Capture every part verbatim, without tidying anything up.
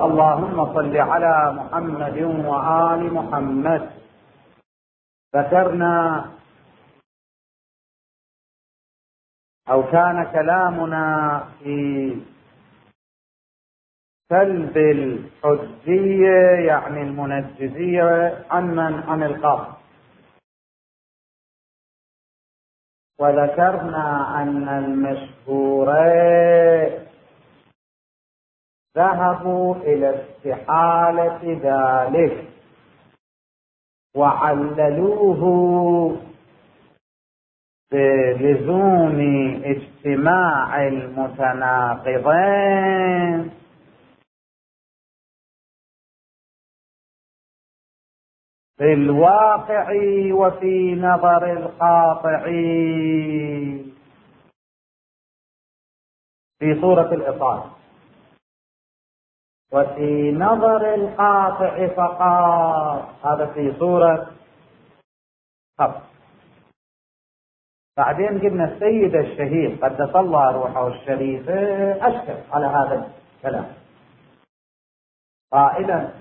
اللهم صل على محمد وآل محمد. ذكرنا أو كان كلامنا في سلب الحجية يعني المنجزية عمن عن القاضي، وذكرنا أن المشهورين ذهبوا إلى استحالة ذلك وعللوه بلزوم اجتماع المتناقضين في الواقع وفي نظر القاطع في صورة الإطار، وفي نظر القاطع فقط هذا في صورة خط. بعدين قلنا السيد الشهيد قدس الله روحه الشريفة أشكل على هذا الكلام قائلا: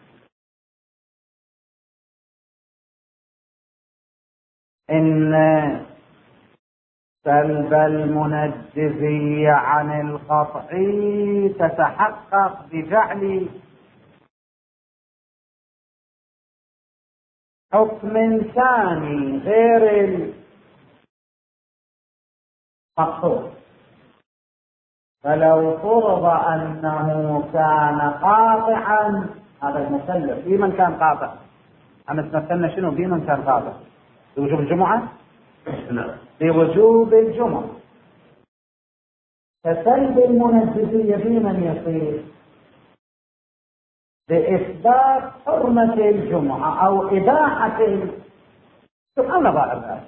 إن سلب المنجزية عن القطع تتحقق بجعل حكم ثاني غير المقصود. فلو فرض أنه كان قاطعا، هذا المسلم بمن كان قاطع، أنا مثلنا شنو بمن كان قاطع؟ بوجوب الجمعة؟ لا، بوجوب الجمعة. فسلب المنجزية بمن يصير؟ بإثبات حرمة الجمعة أو إباحة سبحان الله ذلك.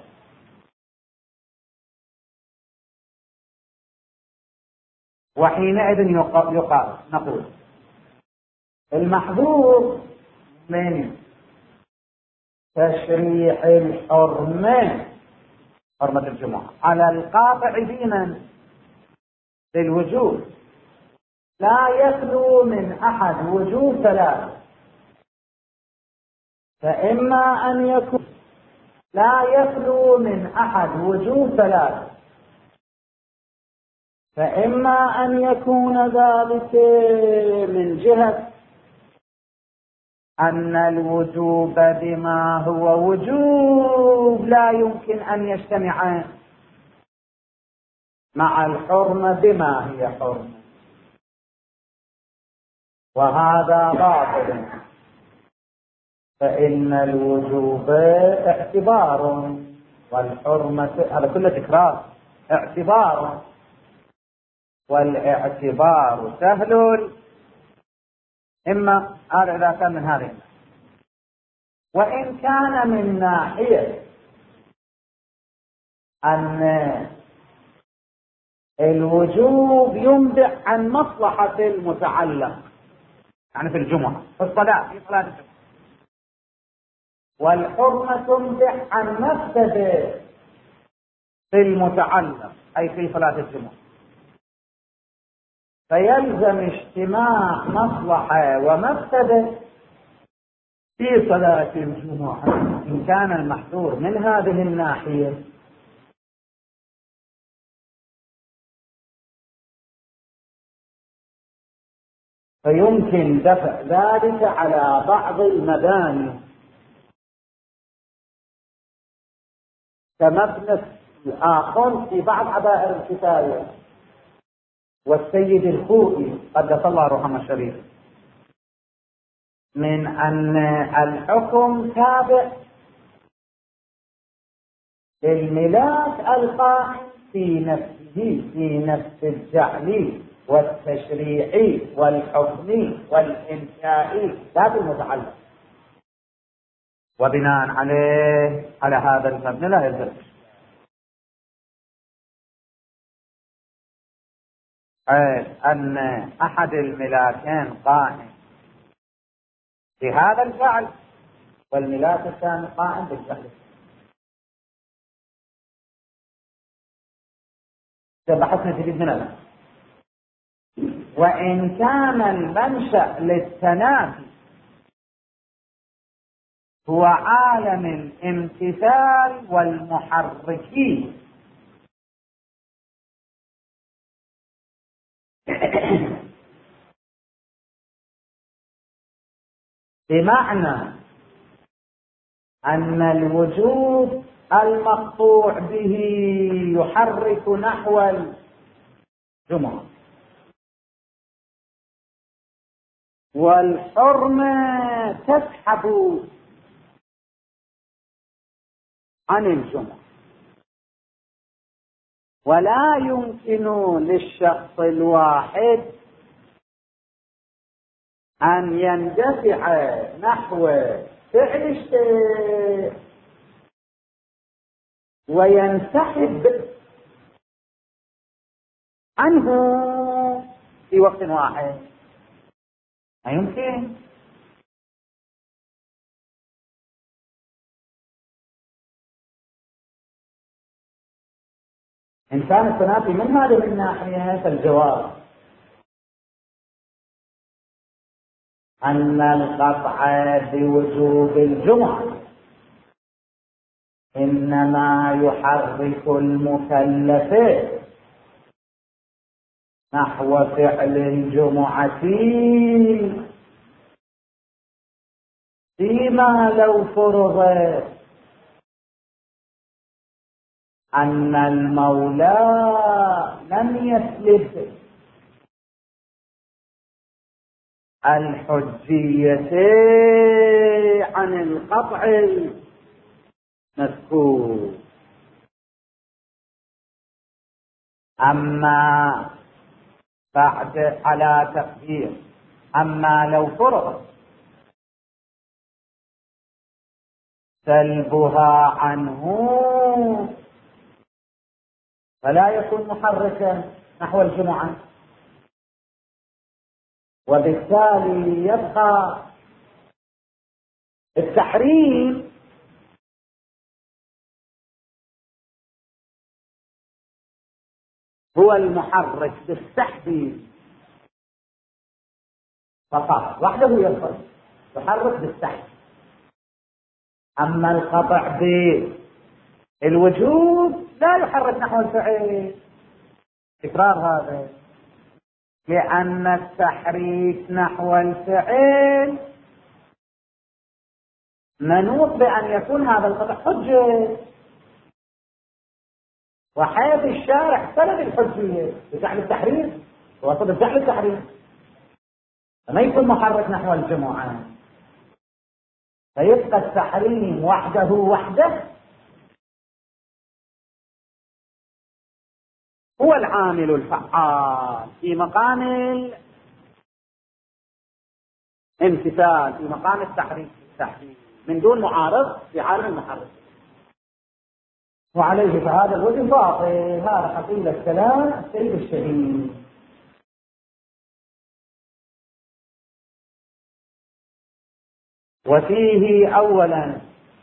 وحينئذ يقال نقول المحظور من تشريح الحرمة حرمة الجمعة على القاطع دينا للوجوب لا يخلو من أحد وجوه ثلاثة، فإما أن يكون لا يخلو من أحد وجوه ثلاثة فإما أن يكون ذلك من جهة أن الوجوب بما هو وجوب لا يمكن أن يجتمع مع الحرمة بما هي حرمة، وهذا باطل، فإن الوجوب اعتبار والحرمة هذا كله تكرار اعتبار، والاعتبار سهل إما هذا إذا كان من هذه، وإن كان من ناحية أن الوجوب ينبع عن مصلحة المتعلق، يعني في الجمعة في الصلاة في صلاة الجمعة، والحرمة تنبع عن مفسدة في المتعلق أي في صلاة الجمعة، فيلزم اجتماع مصلحة ومفسدة في صلاة الجمعة إن كان المحظور من هذه الناحية. فيمكن دفع ذلك على بعض المباني كمبنى الآخر في بعض عبائر الكفاية والسيد الخوئي قدس الله روحه الشريف، من أن الحكم تابع للملاك القائم في نفسه في نفس الجعل والتشريعي والحكمي والإنشائي لا بالمتعلق، وبناء عليه على هذا المبنى لا يلزم أن أحد الملاكين قائم بهذا الفعل والملاك الثاني قائم بالفعل. إذا بحثنا جديد من هذا وإن كان المنشأ للتنافي هو عالم الامتثال والمحركين، بمعنى أن الوجود المقطوع به يحرك نحو الجمعة، والحرمة تسحب عن الجمعة، ولا يمكن للشخص الواحد أن يندفع نحو فعل الشيء وينسحب عنه في وقت واحد، لا يمكن. إن كان التنافي من هذه الناحية فالجواب أن القطع بوجوب الجمعة إنما يحرك المكلف نحو فعل الجمعة فيما لو فرض أن المولى لم يسلب الحجية عن القطع المذكور. أما بعد على تقدير أما لو فرض سلبها عنه فلا يكون محركا نحو الجمعة، وبالتالي يبقى التحريم هو المحرك بالسحب فقط، وحده يبقى يحرك بالسحب. أما القطع بالوجوب لا يحرك نحو الفعل، تكرار هذا، لأن التحريك نحو الفعل منوط بأن يكون هذا القطع حجة، وحيث الشارع سلب الحجية بجعل التحريم وصل بجعل التحريم فما يكون محرك نحو الجمعة، فيبقى التحريم وحده وحده هو العامل الفعال في مقام الامتثال، في مقام التحريم التحريم من دون معارض في عالم المحرك. وعليه فهذا الوجه باطل. هذا حقيقة كلام السيد الشهيد. وفيه أولا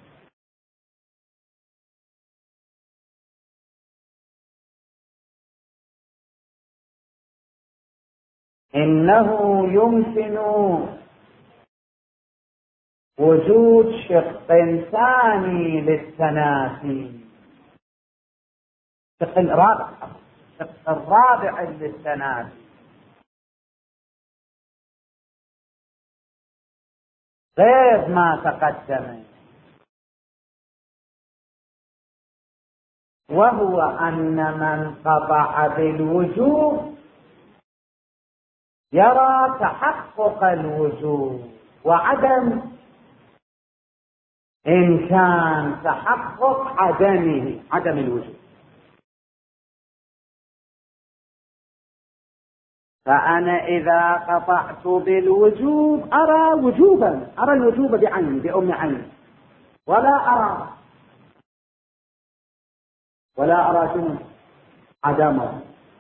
إنه يمكن وجود شق ثاني للتنافي، الشق الرابع الشق الرابع للتنافي غير ما تقدم، وهو أن من قطع بالوجوب يرى تحقق الوجوب وعدم إمكان تحقق عدمه عدم الوجوب. فأنا إذا قطعت بالوجوب أرى وجوبا، أرى الوجوب بعيني بأم عيني، ولا أرى ولا أرى شنو عدمه.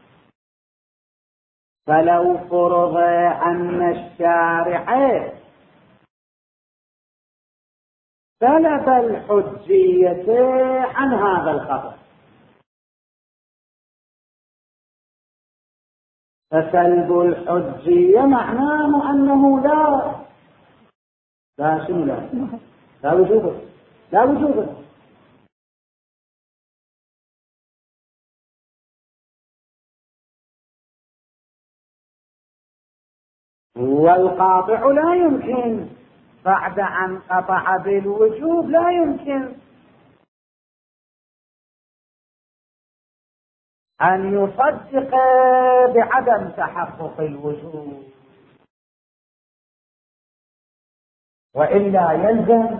فلو فرض أن الشارع سلب الحجية عن هذا الخطأ، فسلب الحجية معناه أنه لا لا شنو لا لا وجوب لا وجوب. والقاطع لا يمكن بعد أن قطع بالوجوب لا يمكن أن يصدق بعدم تحقق الوجوب، وإلا يلزم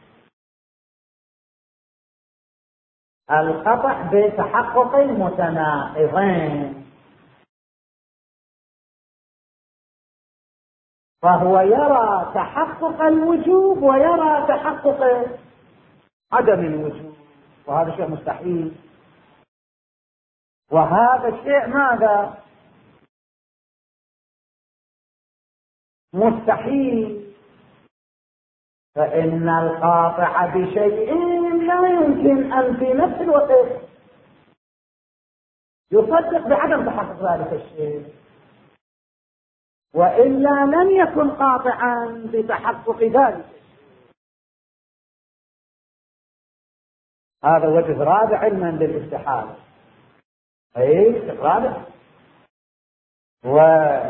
القطع بتحقق المتناقضين. فهو يرى تحقق الوجوب ويرى تحقق عدم الوجوب، وهذا شيء مستحيل. وهذا الشيء ماذا؟ مستحيل. فإن القاطع بشيء لا يمكن أن في نفس الوقت يصدق بعدم تحقق ذلك الشيء، وإلا لن يكن قاطعا بتحقق ذلك. هذا وجه رابع علما للاستحالة. أي رابع. و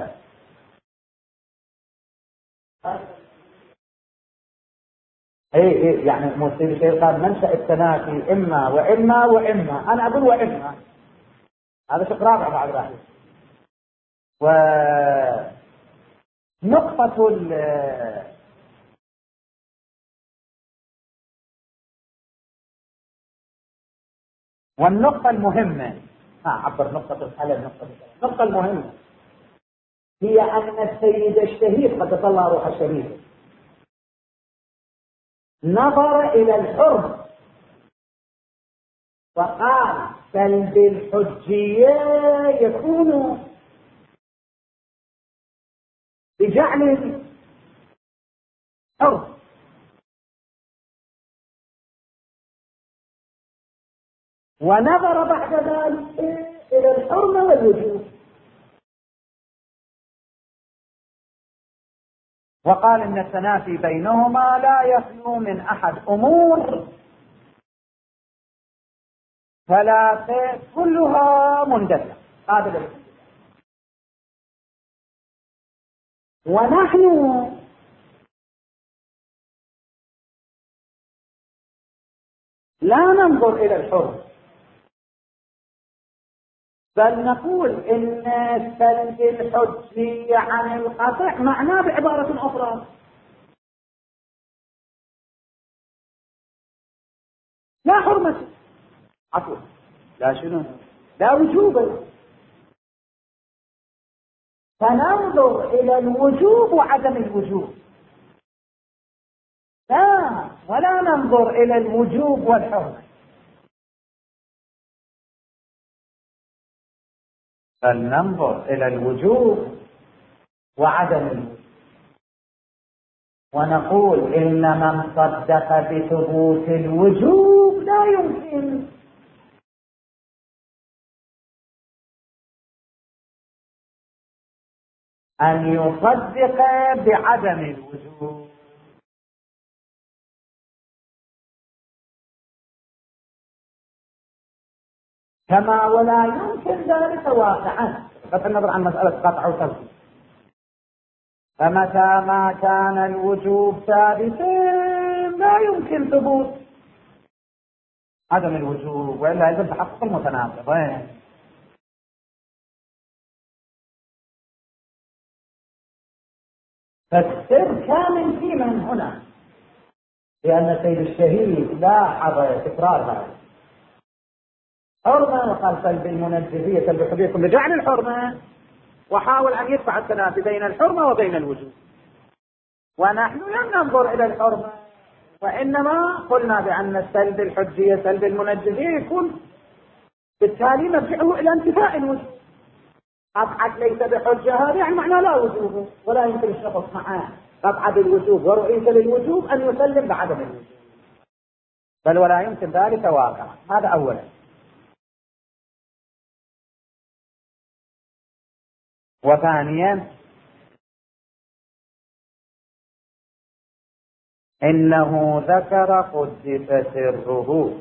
اي اي يعني مصير شيء قال منشأ التنافي اما واما واما، انا اقول واما، هذا شق رابع بعد راح. ونقطة ال والنقطة المهمة، ها عبر نقطة الحل نقطة النقطة المهمة هي أن السيد الشهيد قد طلع روح الشهيد نظر إلى الحرم وقال سلب الحجية يكون بجعل الحرم، ونظر بعد ذلك إلى الحرمة والوجوب وقال إن التنافي بينهما لا يخلو من أحد أمور ثلاثة كلها مندلة قابلة. ونحن لا ننظر إلى الحرم، بل نقول إن سلب الحجية عن القطع معناه بعبارة أخرى لا حرمة، عفوا لا شنو لا وجوب. فننظر إلى الوجوب وعدم الوجوب، لا ولا ننظر إلى الوجوب والحرمة، بل ننظر إلى الوجوب وعدم الوجوب. ونقول إن من صدق بثبوت الوجوب لا يمكن أن يصدق بعدم الوجوب، كما ولا يمكن ذلك واقعا بغض النظر عن مسألة قطع وتوكيد. فمتى ما كان الوجوب ثابتا لا يمكن ثبوت عدم الوجوب، وإلا يلزم تحقق المتناقضين. فالسر كامل في من هنا، لأن سيد الشهيد لاحظ تكرار هذا حرمة وقال سلب المنجزية سلب الحجية بجعل الحرمة، وحاول أن يدفع التنافي بين الحرمة وبين الوجوب. ونحن لم ننظر إلى الحرمة، وإنما قلنا بأن سلب الحجية سلب المنجزية يكون بالتالي مرجعه إلى انتفاء الوجوب. قطعت ليس بحجة هذا يعني معناه لا وجوب، ولا يمكن الشخص معه قطعة بالوجوب ورؤية للوجوب أن يسلم بعدم الوجوب، بل ولا يمكن ذلك واقعا. هذا أولا. وثانيا إنه ذكر قدس سره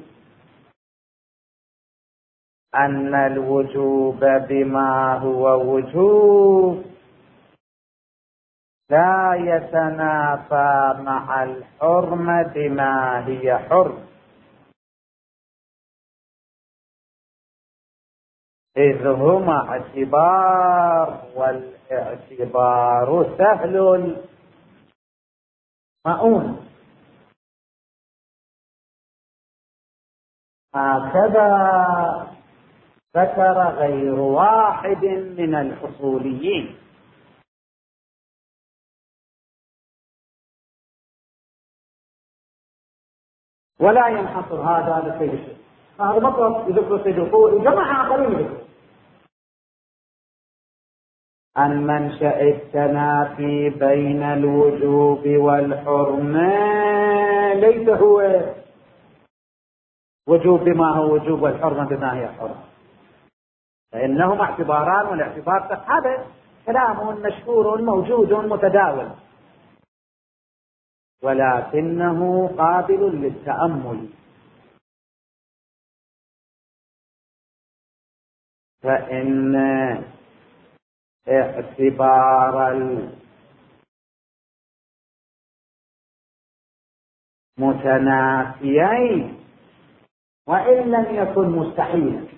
أن الوجوب بما هو وجوب لا يتنافى مع الحرمة بما هي حرم، إذ هما اعتبار، والاعتبار سهل مؤون. هكذا ذكر غير واحد من الأصوليين. ولا ينحصر هذا لسيد الشيخ، هذا مطلب يذكر سيد القول جماعة آخرين يذكر عن منشأ التنافي بين الوجوب والحرمة ليس هو وجوب بما هو وجوب والحرمة بما هي حرمة، فإنهما اعتباران، والاعتبار هذا كلام مشهور موجود متداول، ولكنه قابل للتأمل. فإن اعتبار المتنافيين وإن لم يكن مستحيلا،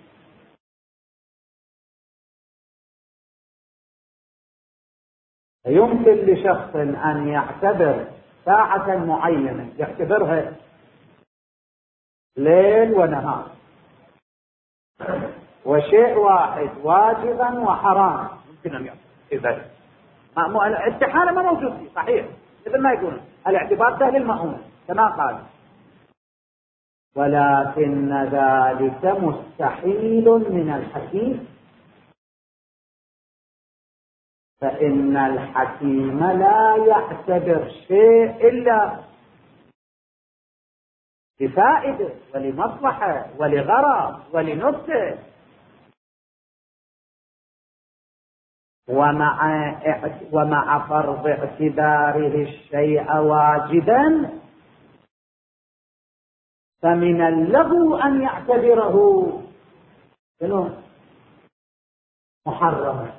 يمكن لشخص أن يعتبر ساعة معينة يعتبرها ليل ونهار، وشيء واحد واجبا وحرام يمكن أن يعتبر الاستحالة ما موجود فيه، صحيح مثل ما يقول الاعتبار سهل المؤونة كما قال، ولكن ذلك مستحيل من الحكيم، فإن الحكيم لا يعتبر شيء إلا لفائدة ولمصلحة ولغرض ولنكتة، ومع ومع فرض اعتباره الشيء واجبا فمن اللغو أن يعتبره محرما.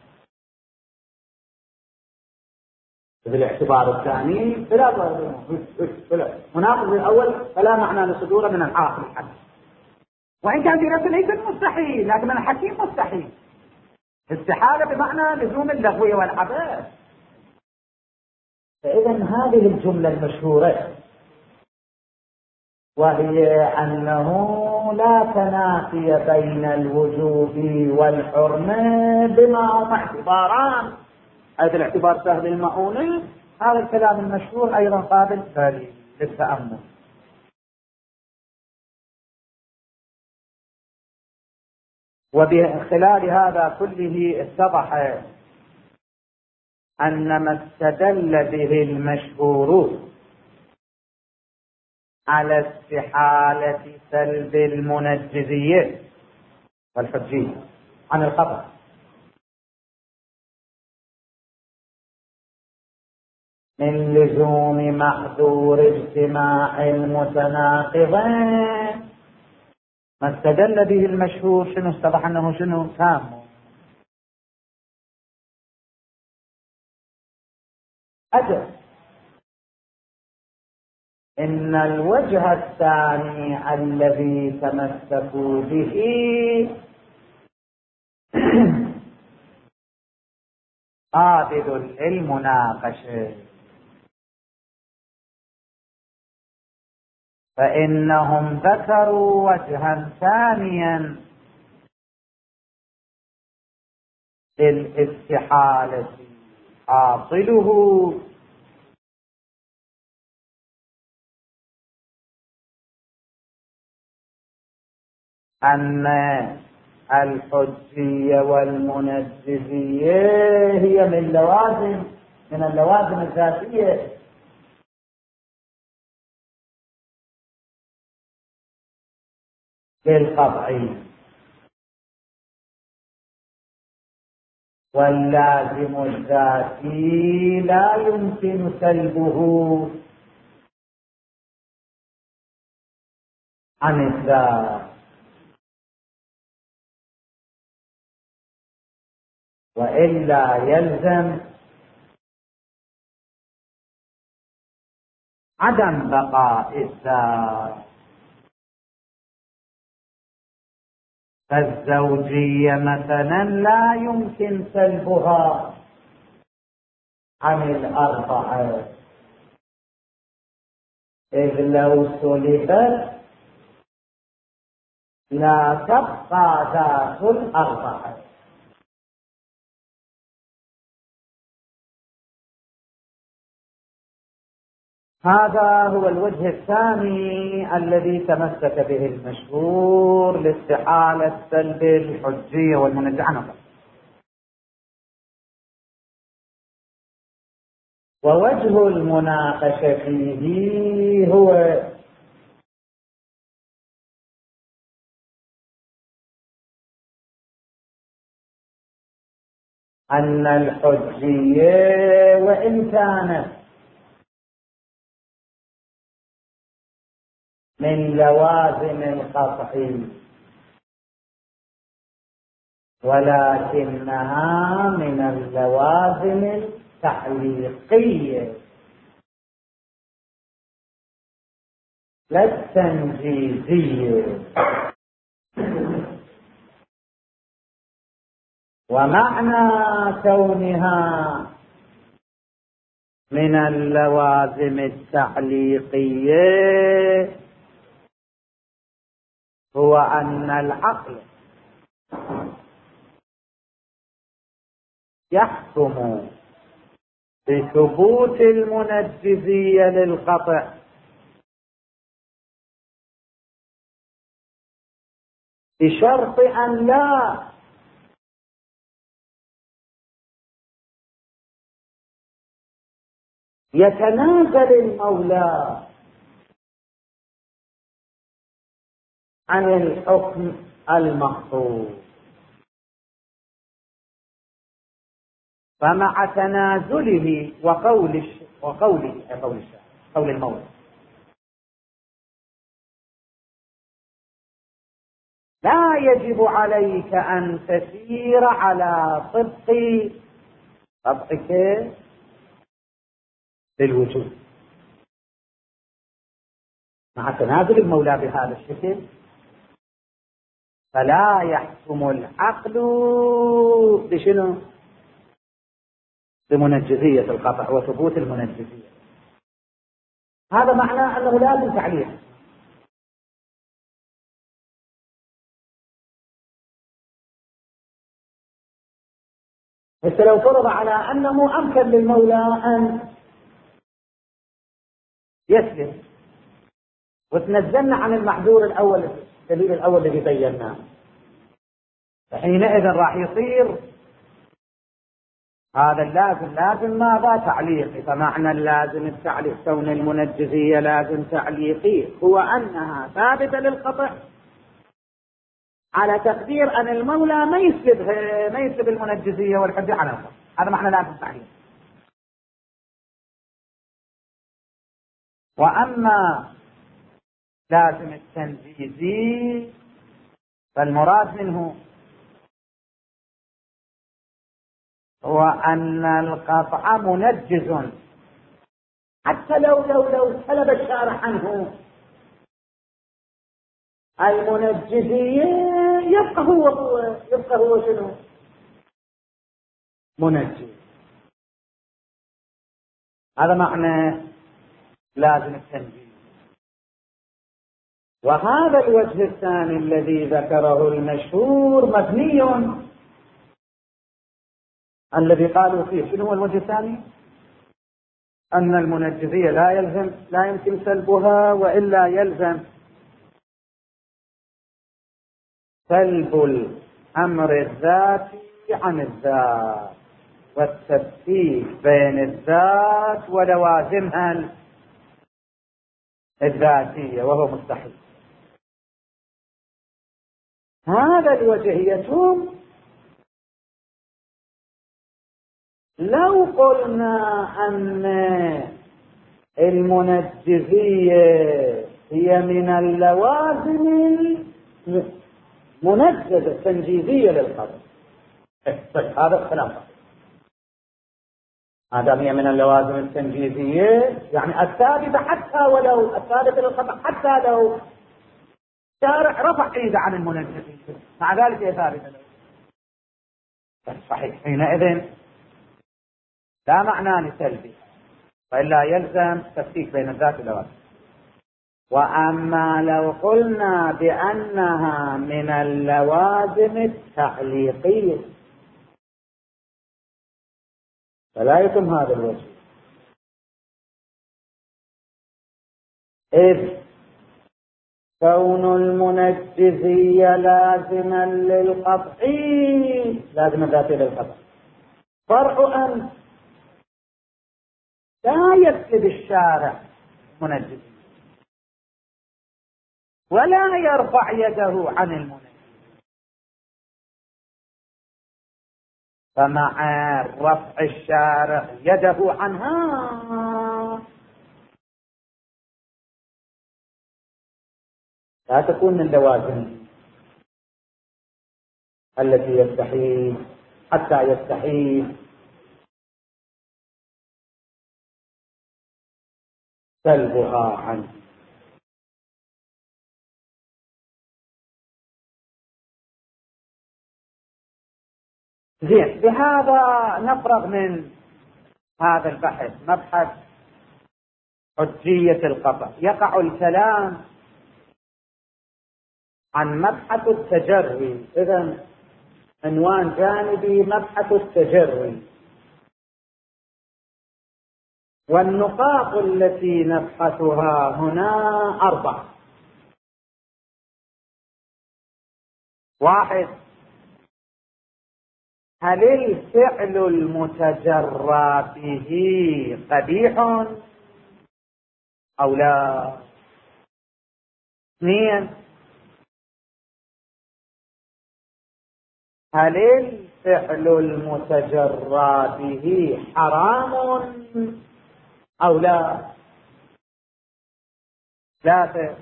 بالاعتبار الثاني فلا مناقض الأول فلا معنى لصدوره من العاقل الحديث، وإن كان في نفسه ليس مستحيل لكن من الحكيم مستحيل، استحالة بمعنى لزوم اللغو والعبث. فإذا هذه الجملة المشهورة وهي أنه لا تنافي بين الوجوب والحرمة بما هما اعتباران، هذا الاعتبار سهل المؤونة، هذا الكلام المشهور أيضا قابل للتأمل. وبخلال هذا كله اتضح أن ما استدل به المشهور على استحالة سلب المنجزية والحجية عن الخبر من لزوم محذور اجتماع المتناقضين، ما استدل به المشهور شنو اتضح أنه شنو تام. أجل إن الوجه الثاني الذي تمسكوا به قابل للمناقشة، فإنهم ذكروا وجها ثانيا للاستحالة حاصله أن الحجية والمنجزية هي من لوازم من اللوازم الذاتية للقطعي، واللازم الذاتي لا يمكن سلبه عن الذات، وإلا يلزم عدم بقاء الذات. فالزوجية مثلا لا يمكن سلبها عن الأربعة، إذ لو سلبت لا تبقى ذات الأربعة. هذا هو الوجه الثاني الذي تمسك به المشهور لاستحالة سلب الحجية والمنازعة. ووجه المناقشة فيه هو أن الحجية وإن كانت من لوازم القطع ولكنها من اللوازم التعليقية لا التنجيزية. ومعنى كونها من اللوازم التعليقية هو أن العقل يحكم بثبوت المنجزية للقطع بشرط أن لا يتنازل المولى عن الحكم المقصود. فمع تنازله وقول الش... وقوله قول الشاعر قول المولى لا يجب عليك أن تسير على طبق طبقك للوجود. مع تنازل المولى بهذا الشكل فلا يحكم العقل بشنو؟ بمنجزية القطع وثبوت المنجزية. هذا معناه أنه لازم تعليق. بس لو فرض على أنه أمكن للمولى أن يسلم وتنزلنا عن المحذور الأول الدليل الأول الذي بيناه، فحينئذ راح يصير هذا اللازم لازم ماذا؟ تعليقي. فمعنى اللازم التعليق كون المنجزية لازم تعليقي هو أنها ثابتة للقطع على تقدير أن المولى ما يسلب ما يسلب المنجزية والحجة على القطع. هذا معنى لازم تعليق. وأما لازم التنجيزي فالمراد منه هو أن القطع منجز حتى لو لو لو سلب الشارع عنه المنجزية يبقى هو يبقى هو شنو؟ منجز. هذا معنى لازم التنجيز. وهذا الوجه الثاني الذي ذكره المشهور مبني الذي قالوا فيه شنو هو الوجه الثاني؟ أن المنجزية لا يلزم لا يمكن سلبها وإلا يلزم سلب الأمر الذاتي عن الذات والتفكيك بين الذات ولوازمها الذاتية وهو مستحيل. هذا الوجه يتم لو قلنا أن المنجزية هي من اللوازم المنجزة التنجيزية للقدر، طيب هذا الكلام ما دام هي من اللوازم التنجيزية يعني الثابتة، حتى ولو الثابتة للقدر، حتى لو شارع رفع ايده عن المنجزية مع ذلك هي ثابتة له. صحيح، حينئذ لا معنى لسلبي، وإلا يلزم تفكيك بين الذات واللوازم. وأما لو قلنا بأنها من اللوازم التعليقية فلا يتم هذا الوجه، إذ كون المنجزية لازما للقطعي، لازم ذاتي للقطع، فرع أن لا يكتب الشارع منجزية ولا يرفع يده عن المنجز، فمع رفع الشارع يده عنها لا تكون من لوازم التي يستحيل حتى يستحيل سلبها عنه. زين، بهذا نفرغ من هذا البحث، مبحث حجية القطع. يقع الكلام عن مبحث التجري، إذن عنوان جانبي مبحث التجري، والنقاط التي نبحثها هنا أربع. واحد، هل الفعل المتجرى به قبيح أو لا؟ اثنين، هل الفعل المتجرى به حرام أو لا؟ ثلاثة،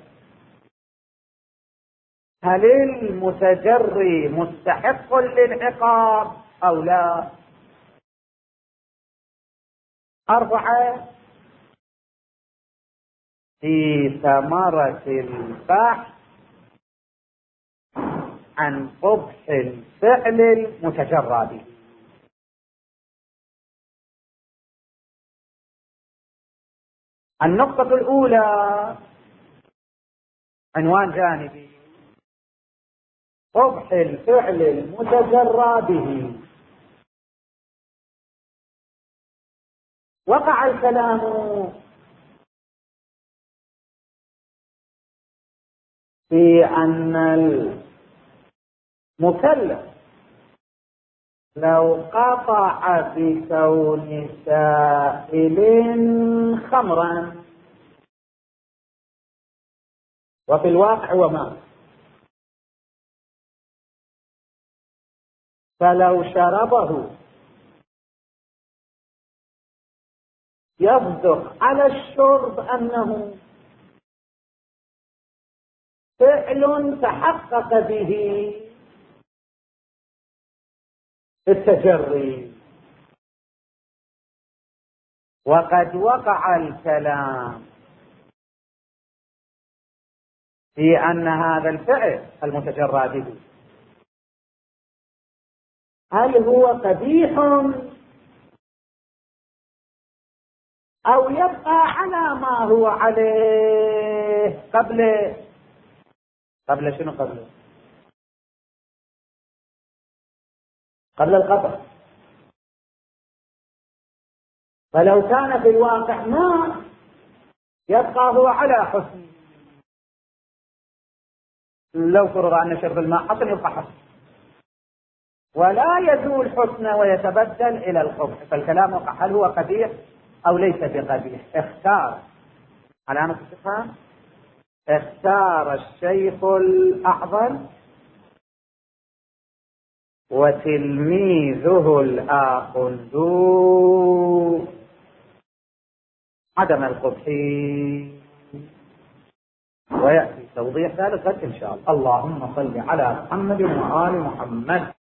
هل المتجري مستحق للعقاب أو لا؟ أربعة، في ثمرة البحث عن قبح الفعل المتجرى به. النقطة الأولى عنوان جانبي، قبح الفعل المتجرى به. وقع الكلام في أن المكلف لو قطع بكون سائل خمرا، وفي الواقع هو ماء، فلو شربه يصدق على الشرب أنه فعل تحقق به التجري. وقد وقع الكلام في أن هذا الفعل المتجرى به هل هو قبيح أو يبقى على ما هو عليه قبل قبل شنو قبل قبل القطع. فلو كان في الواقع ما يبقى هو على حسن، لو فرض أن شرب الماء حسن يبقى حسن ولا يزول حسن ويتبدل إلى القبح. فالكلام وقع هل هو قبيح أو ليس بقبيح. اختار علامة استفهام، اختار الشيخ الأعظم وتلميذه الآخذ عدم القبح. ويأتي توضيح ذلك غد إن شاء الله. اللهم صل على محمد وآل محمد.